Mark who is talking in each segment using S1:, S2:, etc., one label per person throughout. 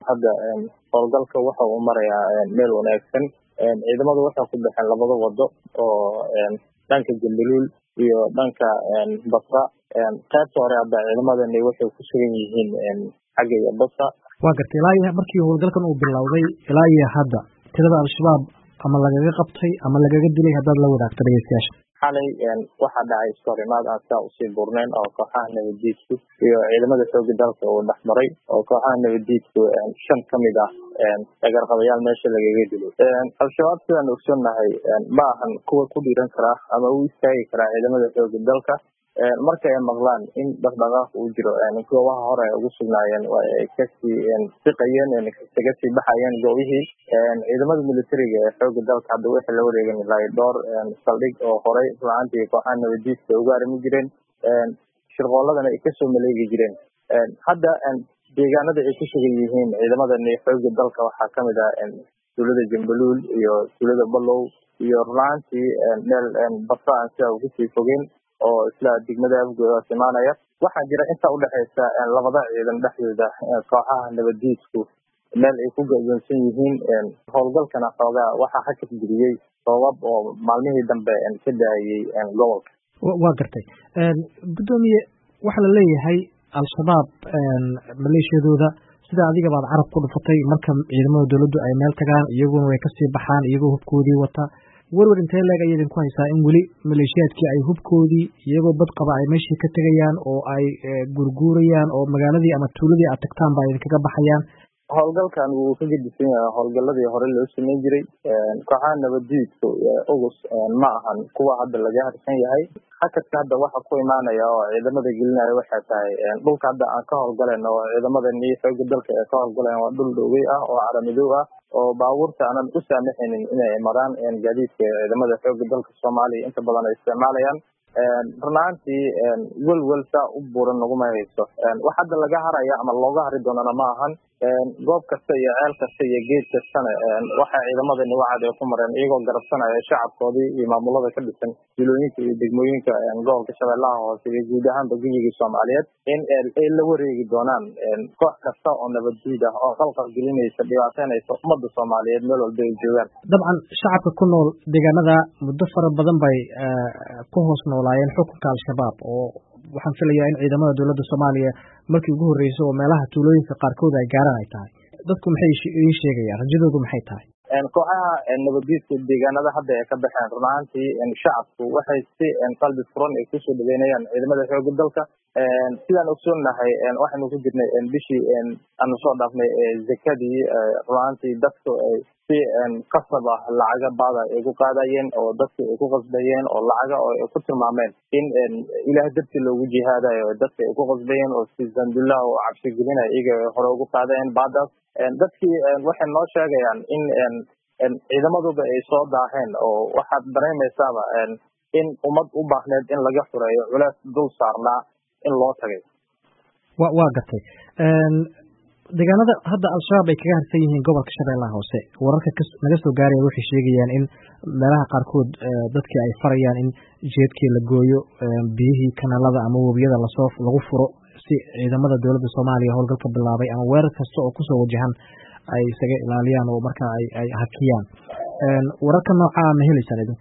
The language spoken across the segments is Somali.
S1: hadda howlgalka waxa uu marayaa meel wanaagsan ciidamadu waxay ku baxeen labada wado oo dhanka Galmudug iyo dhanka Basra qaybta hore hadda ciidamadani waxay ku sugan yihiin xagga iyo Basra
S2: waa gartay ilaa markii howlgalkan uu bilowday ilaa hadda tirada al-shabaab ama lagaga qabtay ama lagaga dilay haddaad la wadaagto dhageystayaasha
S1: xalay waxaa dhacay iskorimaad aan saa usii burnayn oo kooxaha nabadiidku iyo ciidamada xoogga dalka uu dhexmaray oo kooxaha nabadiidku 5 kamid ah dagarqadayaal meesha lagaga dilo al-shabaab sidaan ogsoonnahay ma ahan kuwa ku dhiiran kara ama u istaagi karaa ciidamada xoogga dalka marka ay maqlaan in dhaqdhaqaaq uu jiro goobaha hore ay ugu sugnaayeen waa ay kasii siqayeen kaga sii baxayeen goobihii ciidamada militariga ee xoogga dalka hadda waxay la wareegeen ilaa dhowr saldhig oo horey ruuxantii kooxaha nabadiidka uga arrimi jireen shirqooladana ay kasoo maleegi jireen hadda deegaanada ay ku sugan yihiin ciidamadani xoogga dalka waxaa kamid ah tuulada Jambaluul iyo tuulada Balow iyo ruuxantii meel Basra aan sidaa ugu sii fogeen oo isla degmada afgooda simaanaya waxaa jira inta u dhaxaysa labada ciidan dhexdooda kooxaha nabadiidku meel ay ku go'doonsan yihiin howlgalkana xoogaa waxaa hakad geliyey sabab oo maalmihii dambe ka daayay gobolka
S2: waa gartay gudoomiye waxa la leeyahay al-shabaab maleeshiyadooda sida adiga baad carab ku dhufatay marka ciidamada dawladdu ay meel tagaan iyaguna way kasii baxaan iyagoo hubkoodii wata warwar intee leeg ayay idinku haysaa in weli maleeshiyaadkii ay hubkoodii iyagoo bad qaba ay meeshii ka tegayaan oo ay gurguurayaan oo magaaladii ama tuuladii aad tagtaan ba idinkaga baxayaan
S1: howlgalkan wuu ka gedisan yahay howlgaladii hore loo sameyn jiray kooxaha nabadiidku ogus ma ahan kuwa hadda laga harsan yahay hakadka hadda waxa ku imaanaya oo ciidamada gelinaya waxay tahay dhulka hadda aan ka howlgalayno oo ciidamadani xoogga dalka ee ka howlgalayaan waa dhul dhowey ah oo caramidow ah oo baabuurta aanan u saamaxaynin inay maraan gaadiidka ciidamada xoogga dalka Soomaaliya inta badan ay isticmaalayaan runaantii welwel saa u buuran naguma hayso wax hadda laga haraya ama looga hari doonana ma ahan goob kasta iyo ceel kasta iyo geed kastana waxa ciidamadani wacad ay ku mareen iyagoo garabsanaya shacabkoodii iyo maamulada ka dhisan jilooyinka iyo degmooyinka gobolka Shabeellaha Hoose iyo guud ahaanba guddiga Soomaaliyeed in ay la wareegi doonaan koox kasta oo nabadiid ah oo qalqal gelinaysa dhibaateynaysa ummadda Soomaaliyeed meel walba ay joogaan
S2: dabcan shacabka ku nool deegaanada muddo fara badan bay ku hoos noolaayeen xukunka al-shabaab oo waxaan filayaa in ciidamada dawladda Soomaaliya markii ugu horeysay oo meelaha tuulooyinka qaarkood ay gaaraan ay tahay dadku maxay ii sheegayaan rajadoodu maxay tahay
S1: kooxaha nabadiidka deegaanada hadda ay ka baxeen runaantii shacabku waxay si qalbi furan ay kusoo dhaweynayaan ciidamada xoogga dalka sidaan ogsoonnahay waxaynu ku jirnay bishii aanu soo dhaafnay zakadii runaantii dadku ay si qasab ah lacaga baada ay ku qaadayeen oo dadku ay ku qasbayeen oo lacaga oo ay ku tilmaameen in ilaahay dartii loogu jihaadayo dadka ay ku qasbayeen oo si zandullah oo cabsi gelinaya iyaga hore ugu qaadayeen baadaas dadkii waxay noo sheegayaan in ciidamaduba ay soo daaheen oo waxaad dareemaysaaba in ummad u baahneed in laga fureeyo culays dul saarnaa in loo tagay
S2: waa gartay deegaanada hadda al-shabaab ay kaga harsan yihiin gobolka Shabeellaha Hoose wararka naga soo gaaraya waxay sheegayaan in meelaha qaarkood dadkii ay farayaan in jeedkii la gooyo biyihii kanaalada ama wabiyada lagu furo si ciidamada dawladda Soomaaliya howlgalka bilaabay ama weerar kasta oo kusoo wajahan ay isaga ilaaliyaan oo marka ay hakiyaan wararka nooca ma helaysaan idinku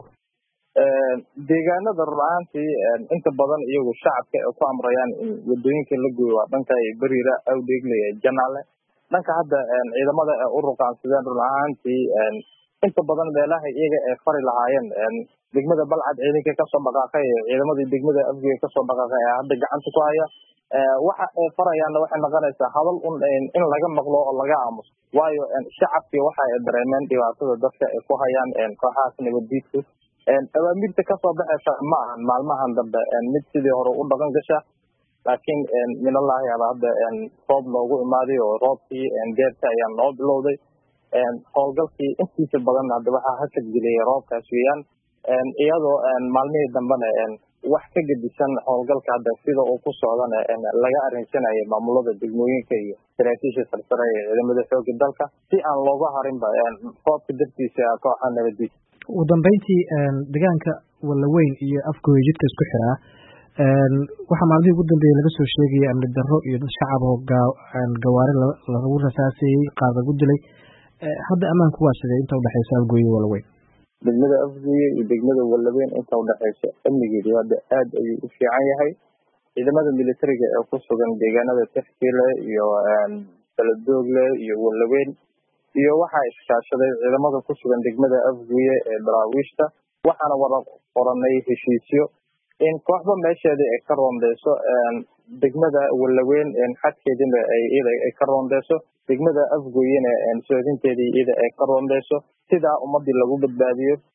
S1: deegaanada ruuxantii inta badan iyagu shacabka ay ku amrayaan in wadooyinka la gooyo waa dhanka Bariira Awdeegle Janaale dhanka hadda ciidamada u ruqaansadeen ruuxantii inta badan meelaha iyaga ay fari lahaayeen degmada Balcad ciidanka ka soo dhaqaaqay ciidamadii degmada Afgeed ka soo dhaqaaqay hadda gacanta ku haya waxa ay farayaanna waxay noqonaysaa hadal in laga maqlo oo laga aamuso waayo shacabkii waxa ay dareemeen dhibaatada dadka ay ku hayaan kooxaha nabadiidku awaamirta ka soo baxaysa ma ahan maalmahan dambe mid sidii hore u dhaqan gasha laakiin minallahi ala hadda roob loogu imaaday oo roobkii geerta ayaa noo bilowday howlgalkii intiisa badan hadda waxaa hakad geliyay roobkaas weeyaan iyadoo maalmihii dambena wax ka gedisan howlgalka hadda sida uu ku socdana laga arinsanayo maamulada degmooyinka iyo saraakiisha sarsare ee ciidamada xoogga dalka si aan looga harinba roobka dartiisa kooxaha nabadiid
S2: ugu dambeyntii deegaanka Walaweyn iyo Afgooy jidka isku xiraa waxaa maalmihii ugu dambeeyey laga soo sheegayay amni darro iyo dad shacab oo gawaari lagu rasaasayey qaar lagu dilay. hadda ammaanku waa sidee inta udhexaysa Afgooye Walaweyn?
S1: degmada Afgooye iyo degmada Walaweyn inta udhexaysa amnigeedu hadda aad ayuu u fiican yahay. ciidamada militariga ee ku sugan deegaanada Tafkiile iyo Baladogle iyo Walaweyn iyo waxaa iskaashaday ciidamada ku sugan degmada Afgooye ee daraawiishta. waxaana wada qoranay heshiisyo in kooxba meesheeda ay ka roondeyso degmada Walaweyn xadkeedina ay ka roondeyso, degmada Afgooyena soodinteedii iyada ay ka roondeyso, sidaa ummadii lagu badbaadiyo.